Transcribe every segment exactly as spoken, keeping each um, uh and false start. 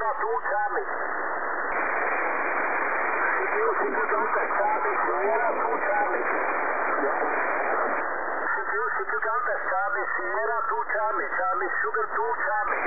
two Charlie. Sierra Charlie, Sierra two Charlie. City Delta Charlie, Sierra two Charlie, Charlie Sugar two Charlie.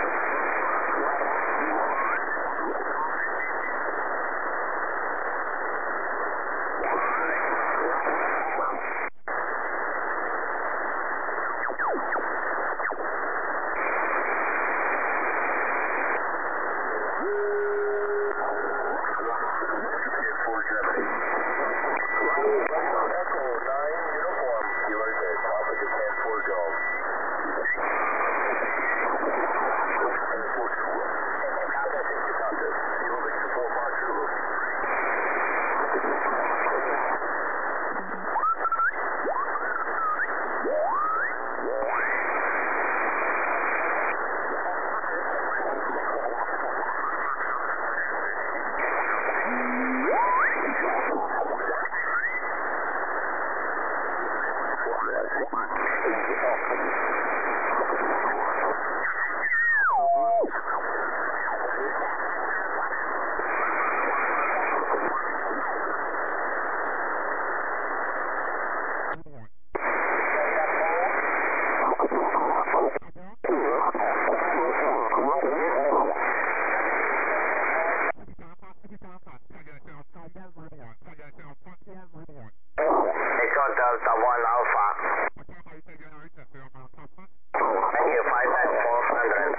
Delta one Alpha. Thank you, five nine four hundred.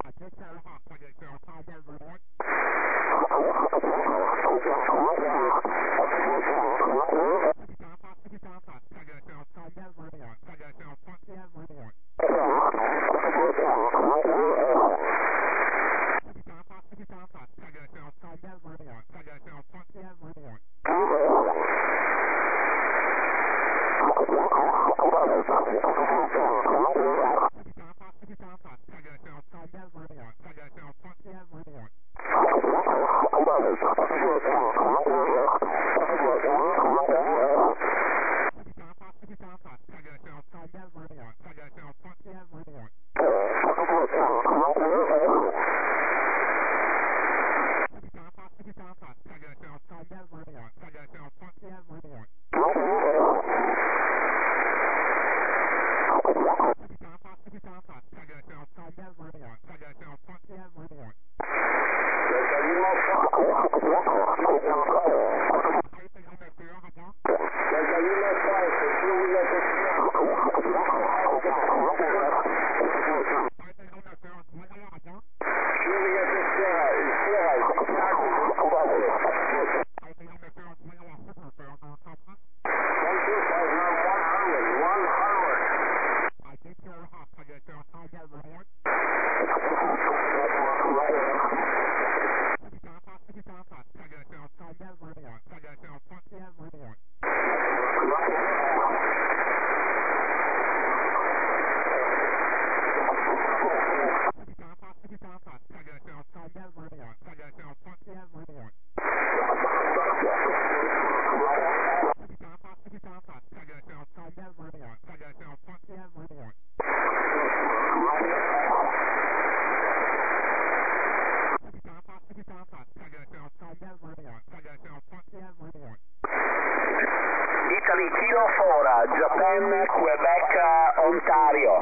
Italy Kilo four, Japan, Quebec, Ontario.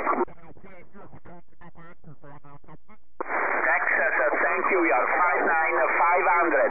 Texas, thank you, you're five nine five hundred.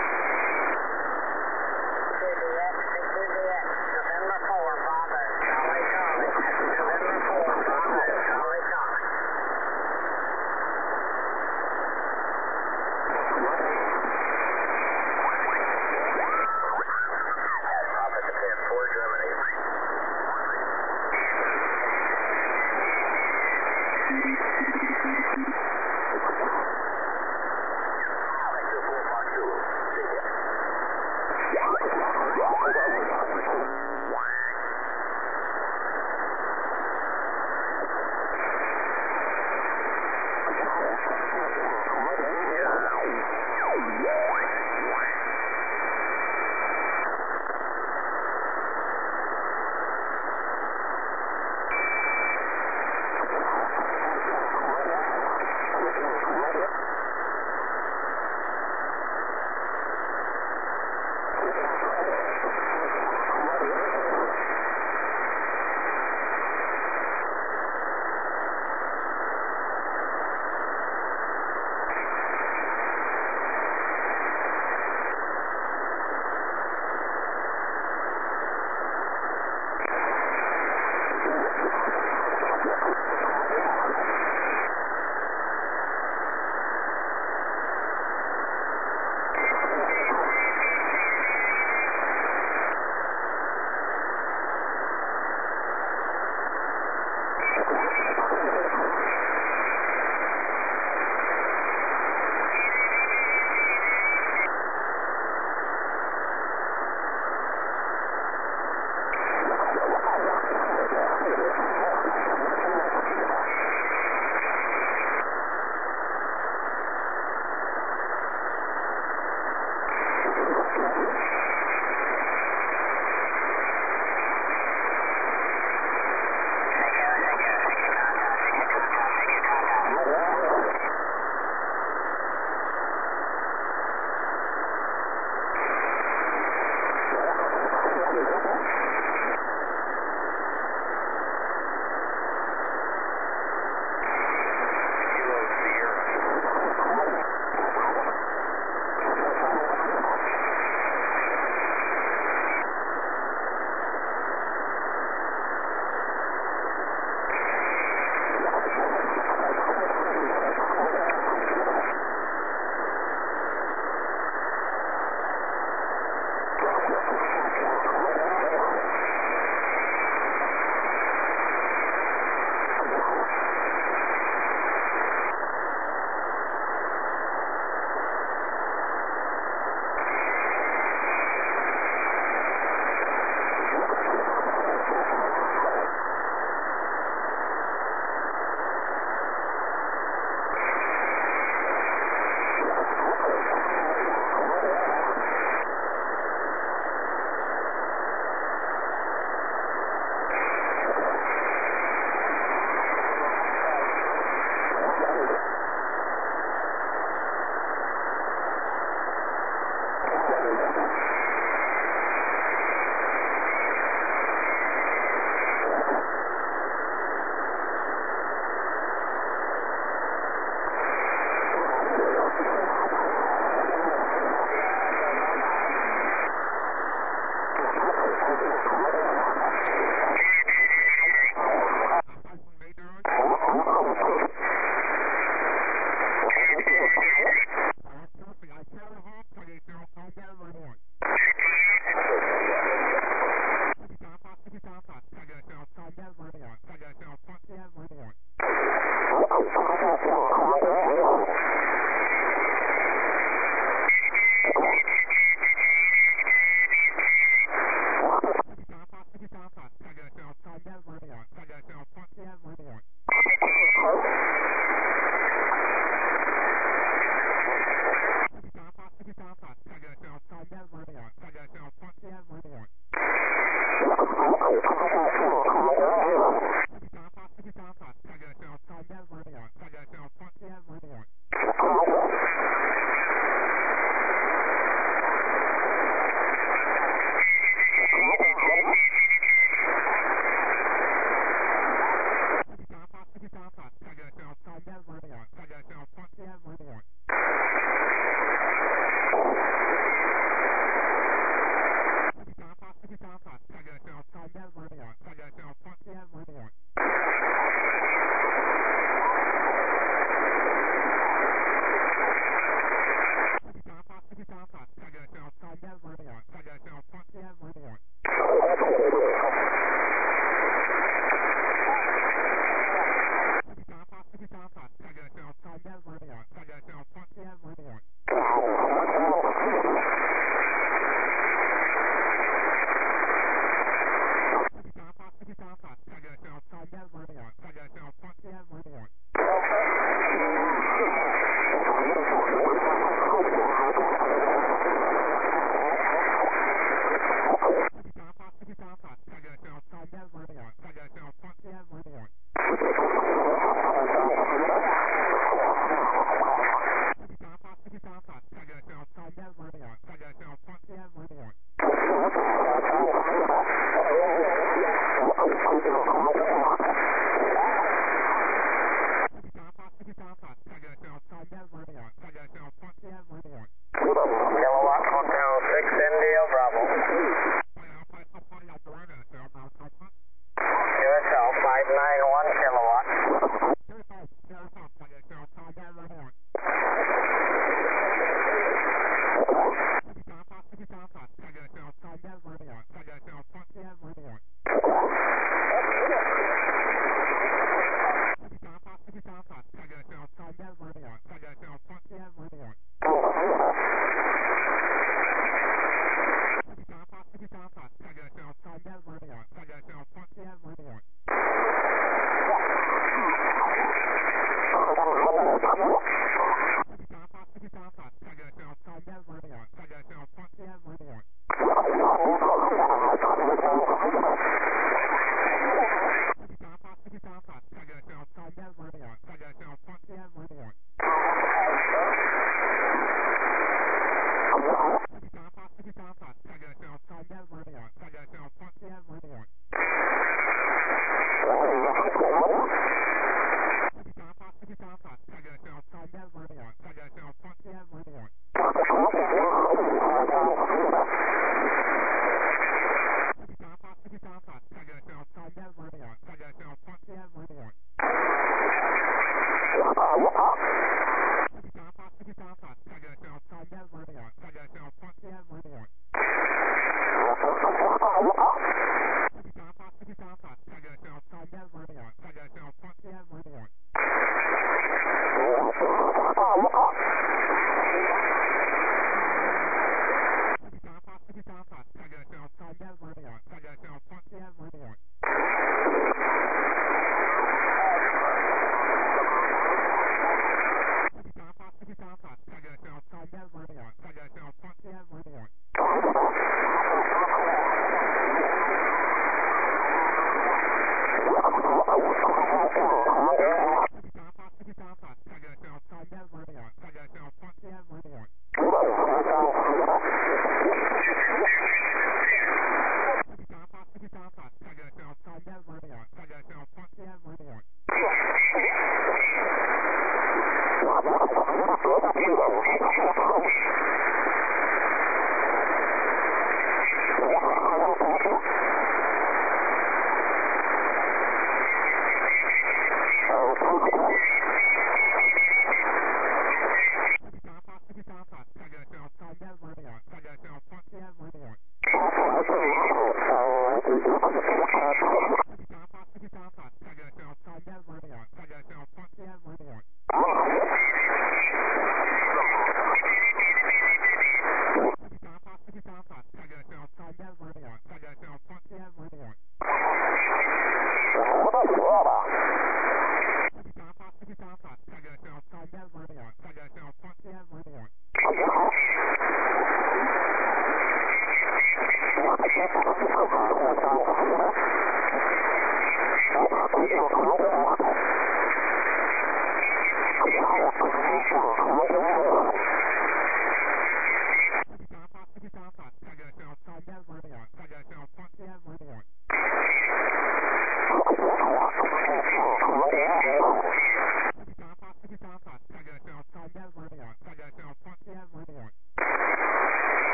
November four, Father, Charlie.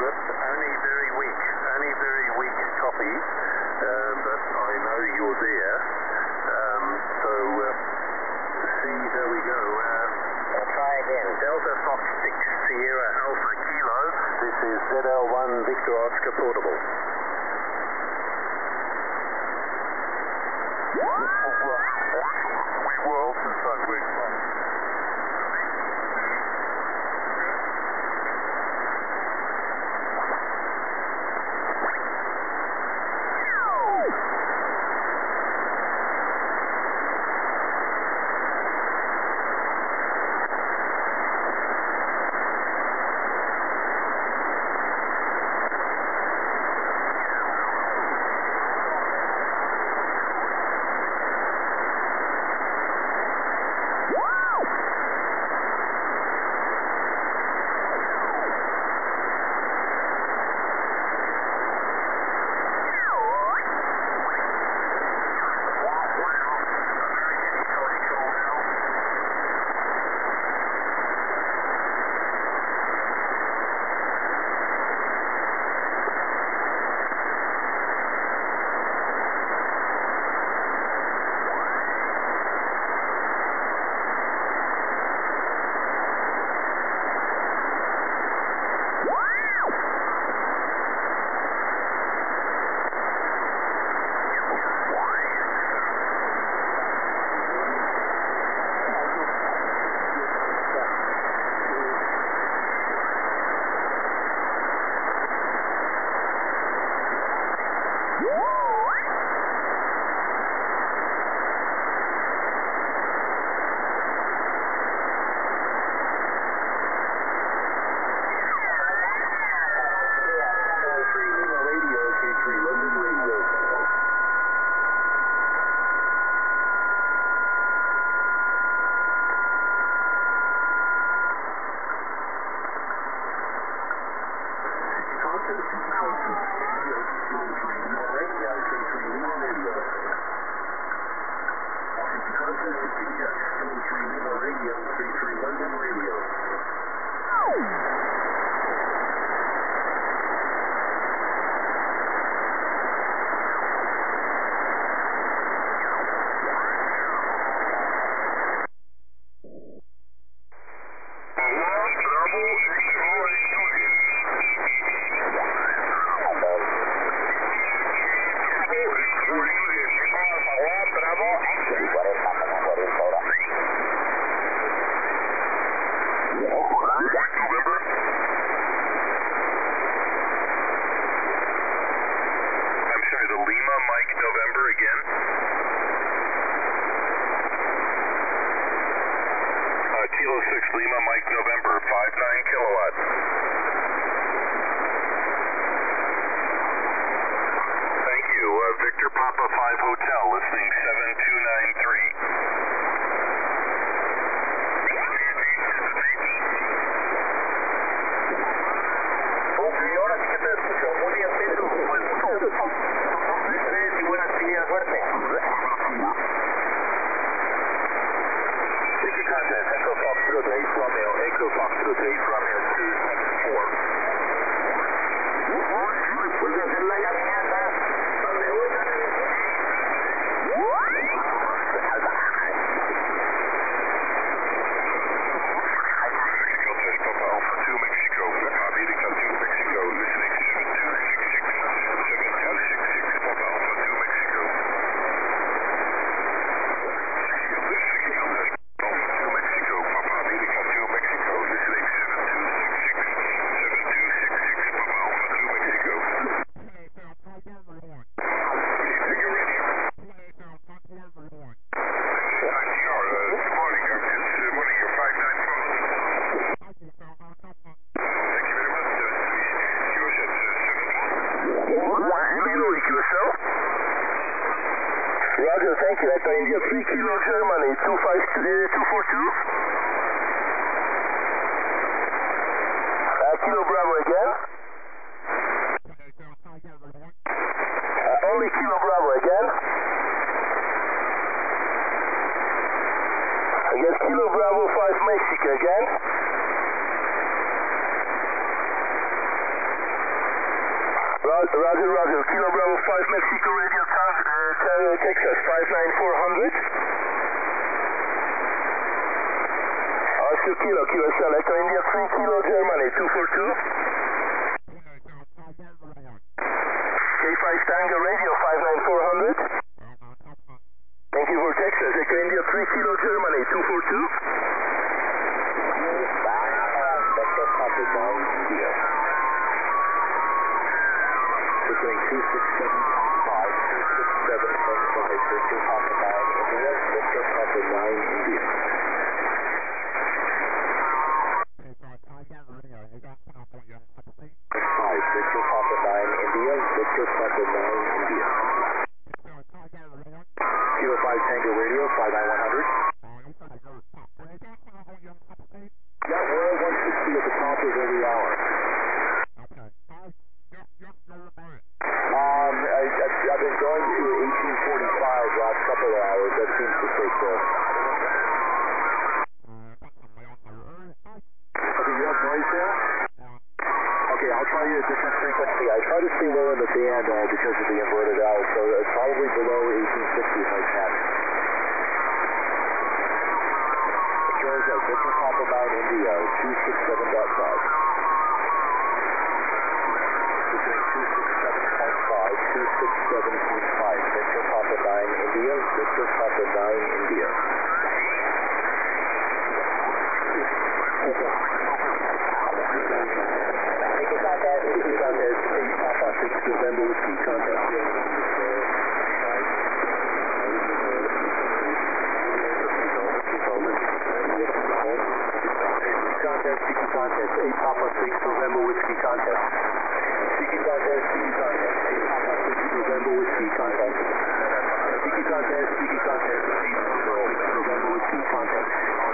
Only very weak, only very weak copy, uh, but I know you're there. Um, so, uh, see, there we go. Uh, I'll try again. Delta Fox six, Sierra Alpha Kilo. This is Z L one Victor Oscar Portable. We will also start with Bravo five Mexico again. Roger, Roger, Roger. Kilo Bravo five Mexico Radio Town, uh, Texas, five nine four hundred. Oscar Kilo, Q S L, Echo India three Kilo Germany, two four two. K five Tango Radio, five nine four hundred. Thank you for Texas, Echo India three Kilo Germany, two four two. Pursuing two six seven five, two six seven point five, Victor Papa nine India, Victor Papa nine India. five, Victor Papa nine India, Victor Papa nine India. Kilo five Tango Radio, five nine one hundred. Yeah, we're at one sixty at the top of every hour. Um, I, I've, I've been going to eighteen forty-five last couple of hours. That seems to take care. Okay, you have noise there? Okay, I'll try you a different frequency. I try to stay low in the band uh, because of the inverted L, so it's probably below eighteen fifty if I can. Here's a Victor Papa nine India, two six seven point five. Between two six seven point five, two six seven point five. Victor Papa nine India, Victor Papa nine India. Take it out there. Take it out there. eight Papa six November Whiskey contact. Contest, Tiki Contest, eight Papa six November Whiskey Contest. Tiki Contest, Tiki Contest, eight Papa six November Whiskey Contest. Tiki Contest, Tiki Contest, eight Papa six November Whiskey Contest.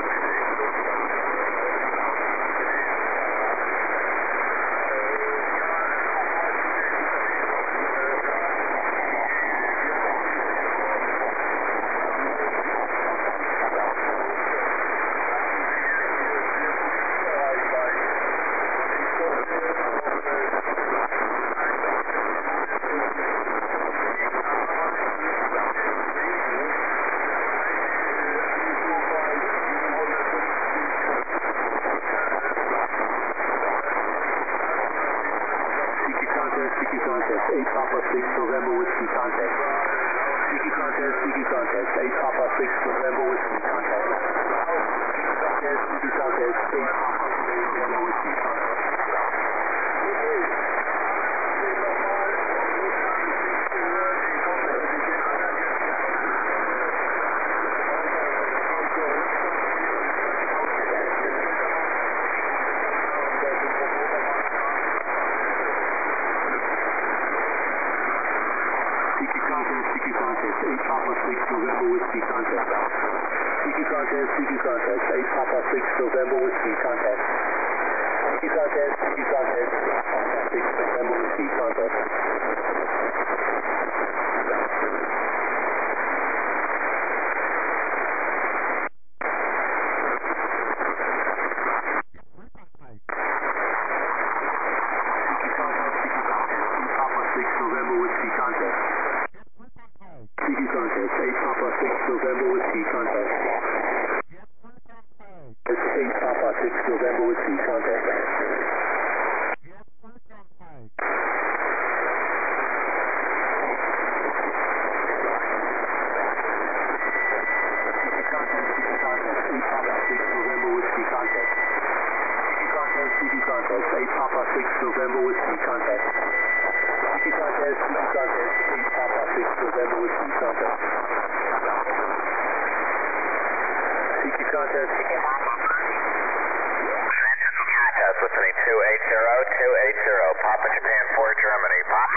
eight Papa six November Whiskey Contest. Tiki Contest, Tiki Contest, eight Papa six November Whiskey Contest. Tiki Contest, Tiki Contest, eight Papa six November Whiskey Contest. eight Papa six November Whiskey Contest. Tiki Contest, Tiki Contest, eight Papa six November Whiskey Contest. Tiki Contest, Tiki Contest, eight Papa six November Whiskey Contest. Tiki Contest, eight Papa six November Whiskey Contest. It's eight Papa six November Whiskey Contest. Tiki Contest, Tiki Contest, eight Papa six November Whiskey Contest. Tiki Contest, Tiki Contest, eight Papa six November Whiskey Contest. Tiki Contest, Tiki Contest, eight Papa six November Whiskey Contest. Tiki Contest, Tiki Contest, listening two eight zero, two eight zero, Papa Japan four Germany, Papa.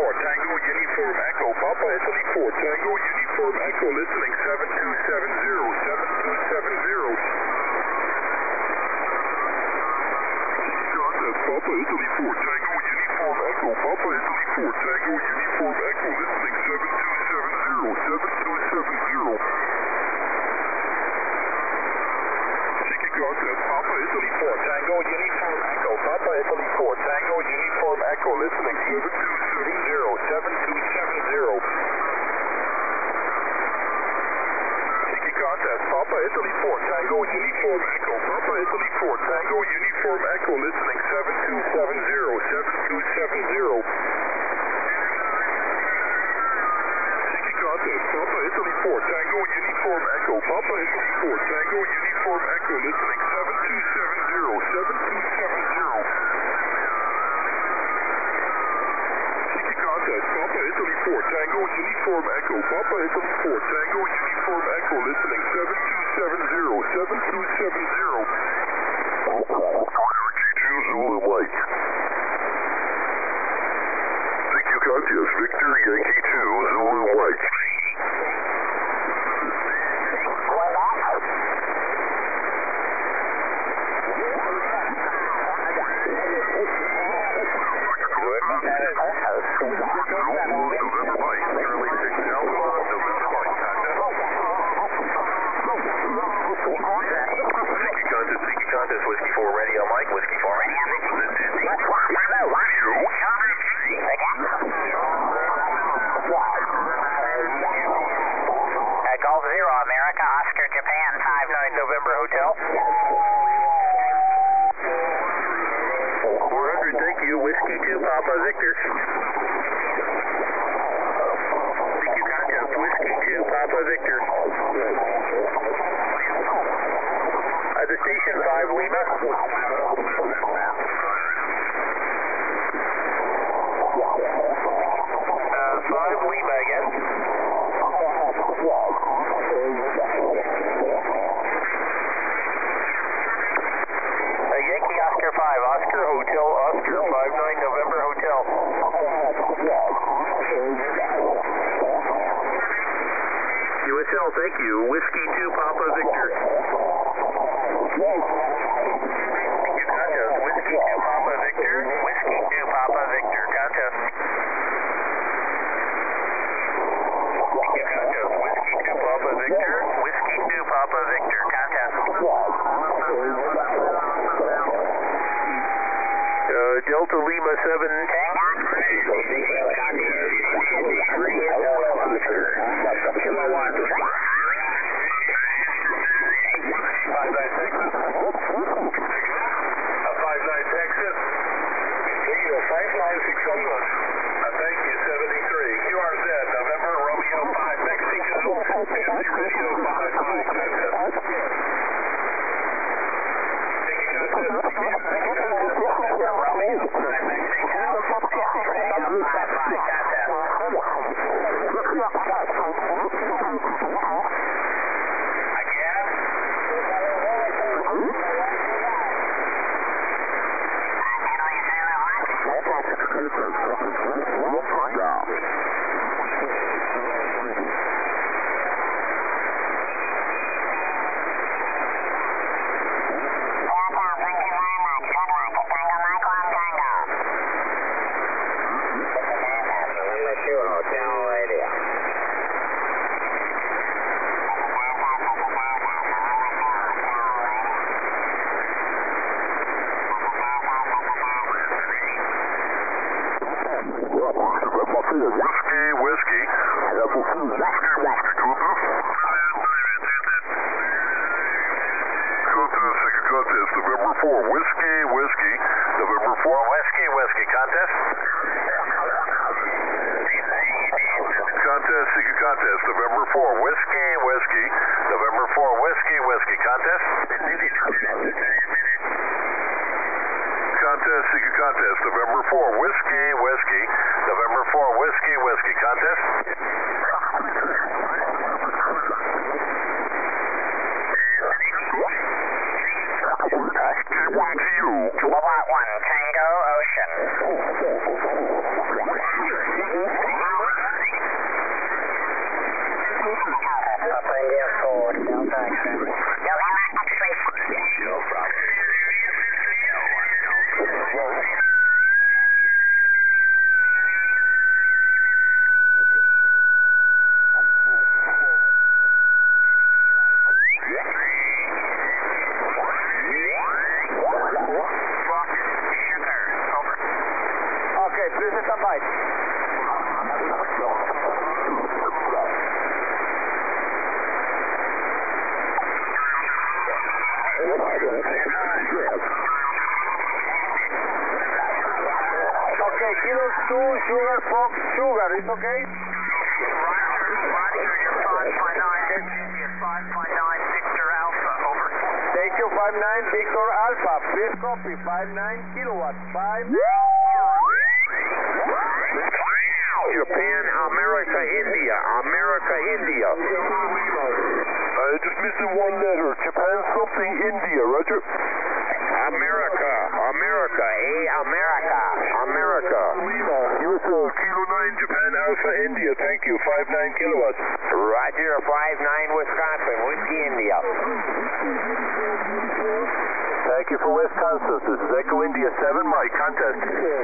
four, Tango Uniform Echo, Papa Italy four, Tango Uniform Echo, listening seven two seven zero, seven two seven zero. Contest, Papa Italy four, Tango Uniform Echo, Papa Italy four, Tango Uniform Echo, listening seven two seven zero, seven two seven zero. Contest, Papa Italy four, Tango Uniform Echo, Papa Italy four, Tango Uniform Echo, listening seven two seven zero, seven two seven zero. Tiki Contest, Papa Italy four, Tango Uniform Echo, Papa Italy four, Tango Uniform Echo, listening seven two seven zero, seven two seven zero. Contest, Papa Italy four, Tango Uniform Echo, Papa Italy four, Tango Uniform Echo, listening seven two seven zero, seven two seven zero. Tiki Contest, Papa Italy four, Tango Uniform Echo, Papa Italy four, Tango Uniform Echo, listening seven two seven zero, seven two seven zero. Yankee two Zulu Mike. Tiki Contest, Victor Yankee two Zulu Mike. Contest, Whiskey four, Radio Mike, Whiskey four, Radio. Golf Zero, America, Oscar, Japan, five nine November Hotel. four hundred, thank you, Whiskey two, Papa Victor. Thank you, Contest, Whiskey two, Papa Victor. The station five Lima. Uh, five Lima again. Uh, Yankee Oscar five, Oscar Hotel, Oscar five nine November Hotel. U S L, thank you. Whiskey two, Papa Victor. Thank you, Contest. Whiskey two, Papa Victor. Whiskey two, Papa Victor. Contest. Thank you, Contest. Whiskey two, Papa Victor. Whiskey two, Papa Victor. Contest. Uh, Delta Lima seven. Kilo one. five nine Texas. Uh, five nine Texas. Radio five five six hundred. Uh, thank you, seventy-three. Q R Z, November Romeo five Mexico. Nancy Radio five five Contest. Thank you, Contest. Romeo five Mexico. sir. It's okay? Roger, Roger, you're five five nine, you're five five nine, Victor Alpha, over. Thank you, five nine, Victor Alpha. Please copy, five nine kilowatts, five. Japan, America, India, America, India. Uh, just missing one letter. Japan something, India, Roger. America, America, A, America, America. U S O, Kilo nine, Japan, Alpha, India. Thank you, five nine kilowatts. Roger, five nine, Wisconsin, Whiskey, India. Thank you for Wisconsin. This is Echo India seven, Mike. Contest.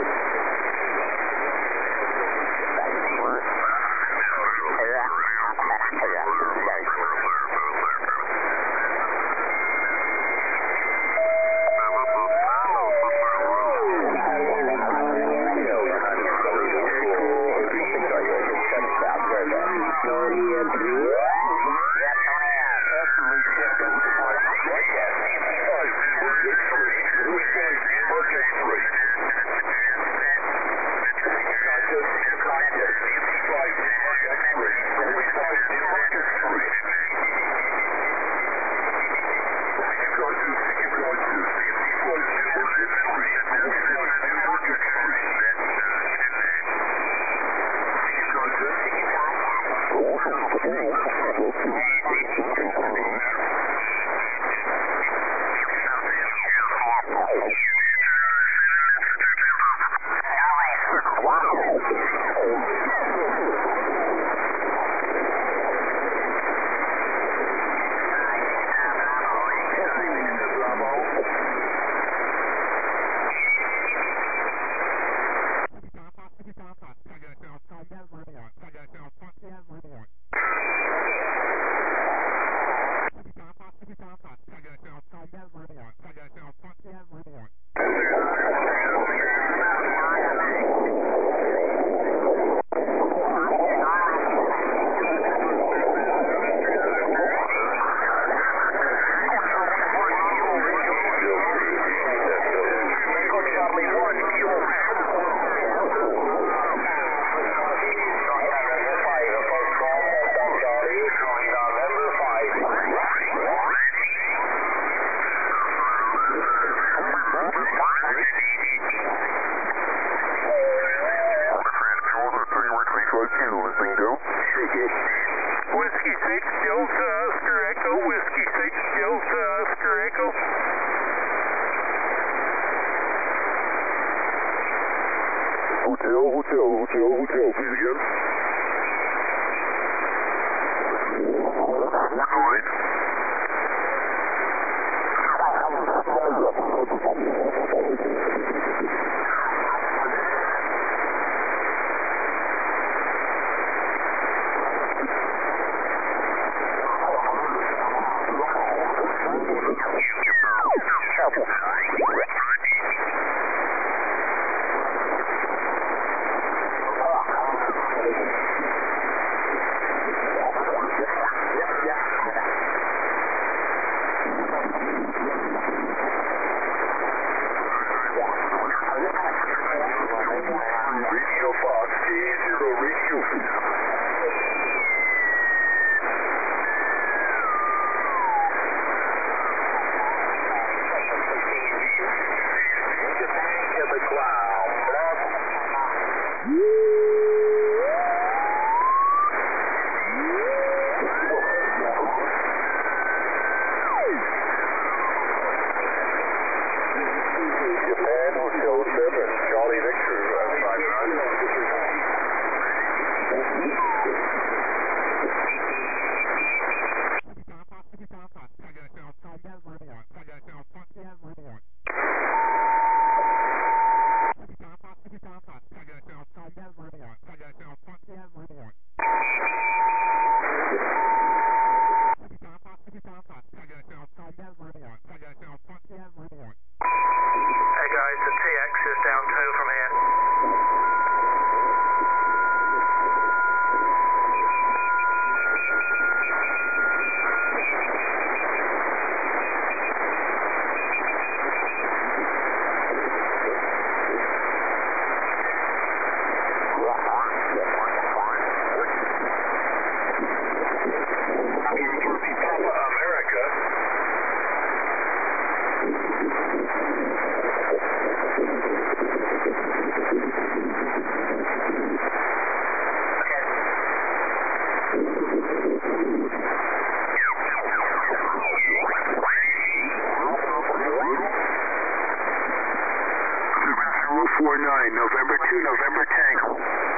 Whiskey six, Delta Oscar Echo, Whiskey six, Delta Oscar Echo. Hotel, hotel, hotel, hotel, please again. two, November Tango.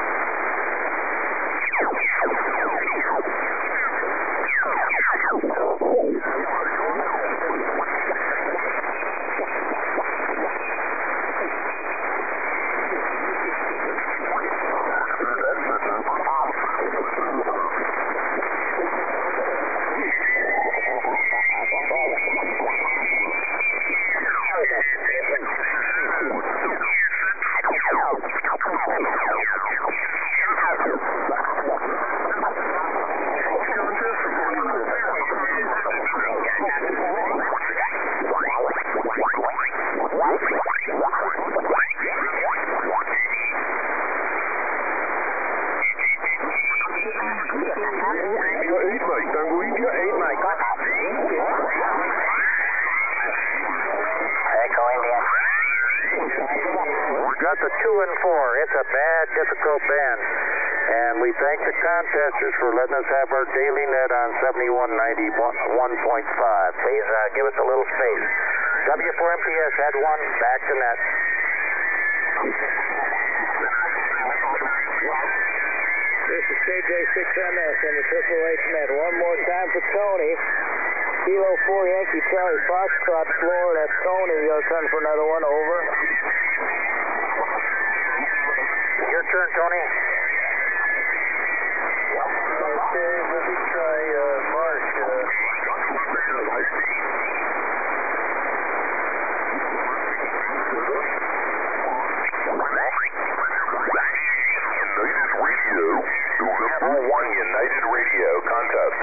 Got the two and four. It's a bad, difficult band. And we thank the contesters for letting us have our daily net on seventy-one ninety-one point five. Please uh, give us a little space. W four M P S had one, back to net. This is K J six M S in the Triple H net. One more time for Tony. Kilo four Yankee Charlie Foxtrot floor. That's Tony. Your turn for another one. Over. Your turn, Tony. Okay, let me try uh, Mark. Uh, Channel one United Radio contest.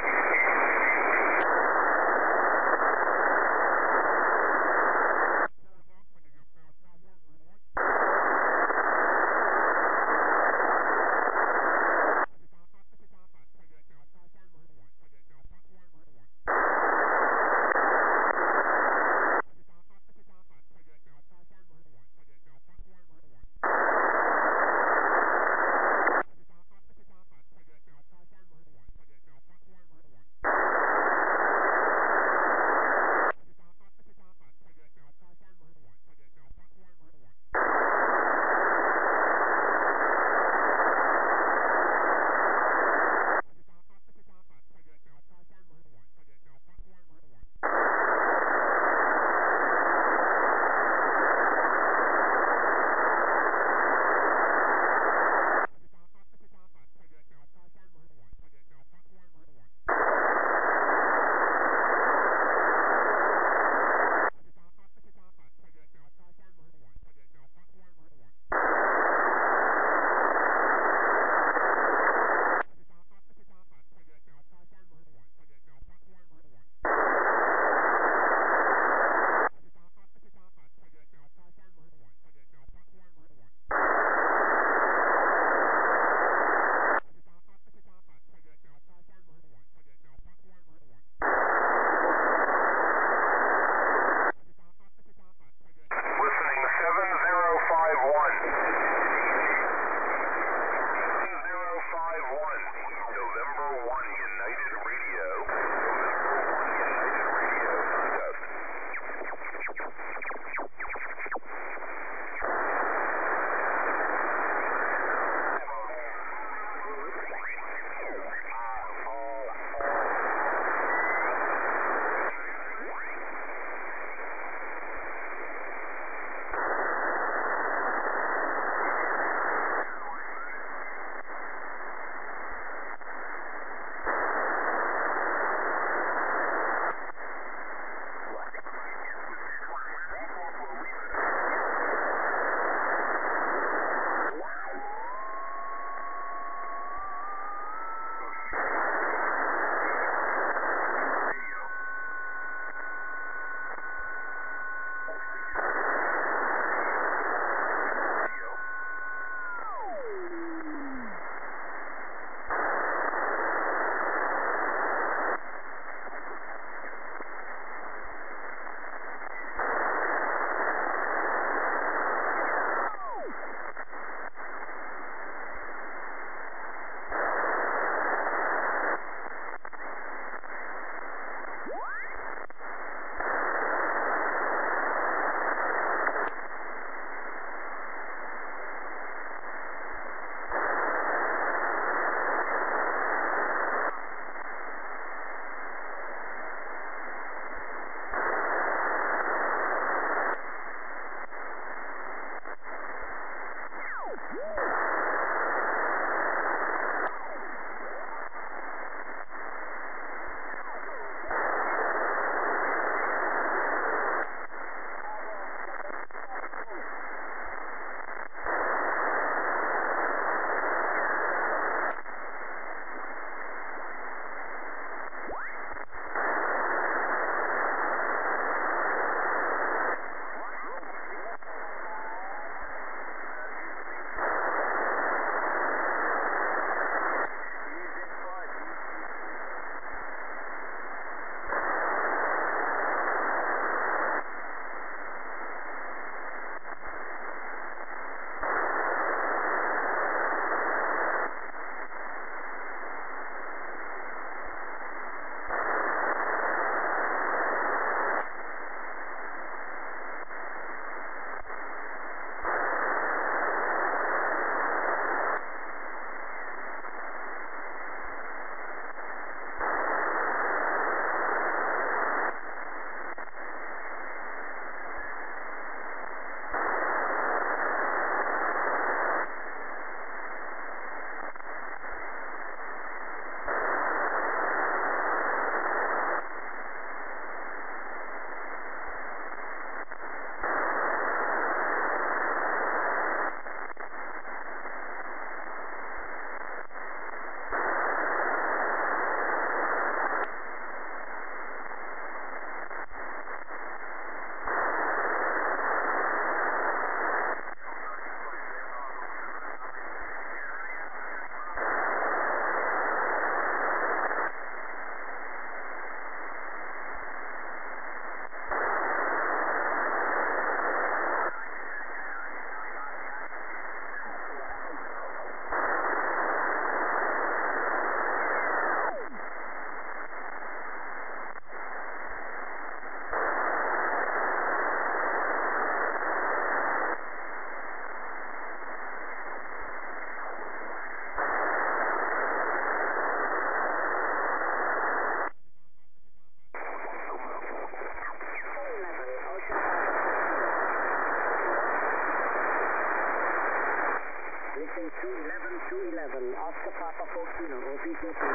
seven, Oscar Papa four Kilo, O P two three.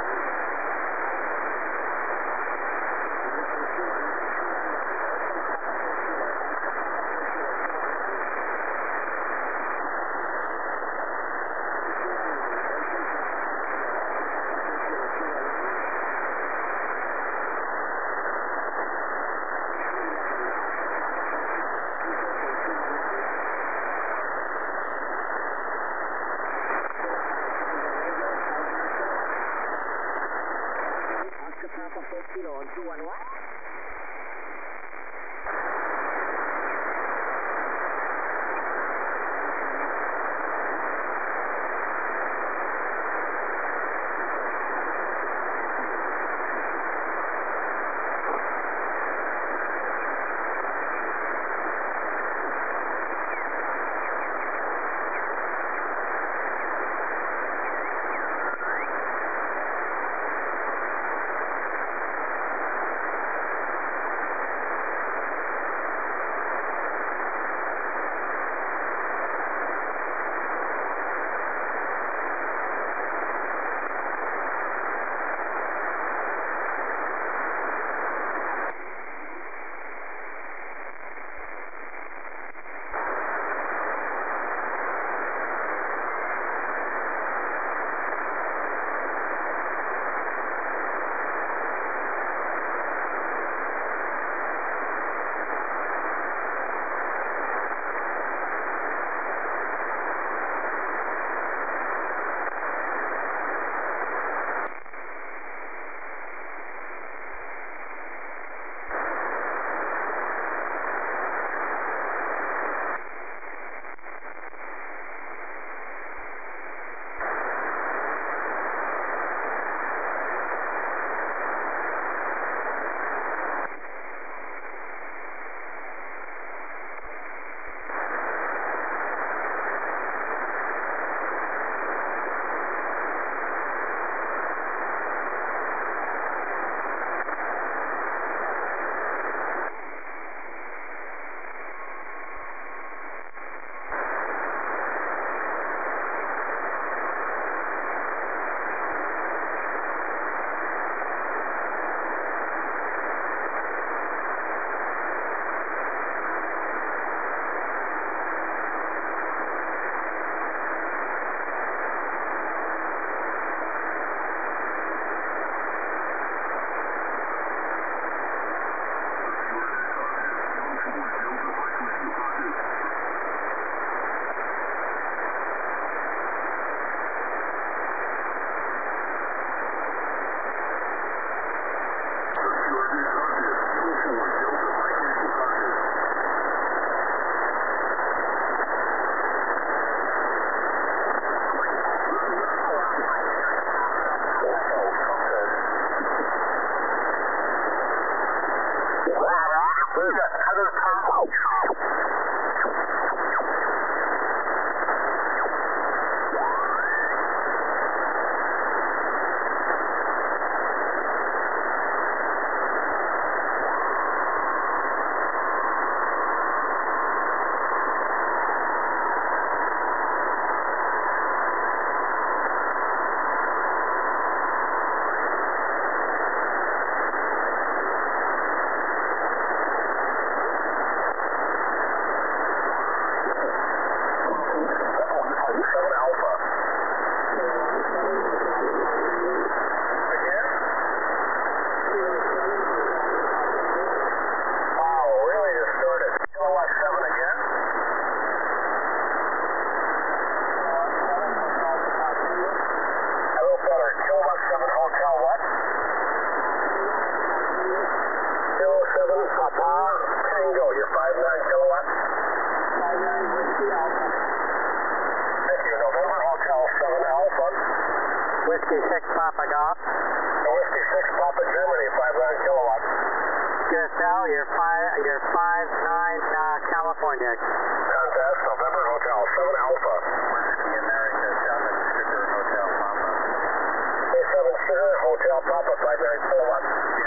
Kilo on two one one. Whiskey six Papa Golf. Whiskey six Papa Germany, five nine kilowatt. Q S L, you're five, you're five nine uh, California. Contest, November Hotel seven Alpha. Whiskey America, seven Sugar Hotel Papa. seven Sugar Hotel Papa, five nine kilowatt.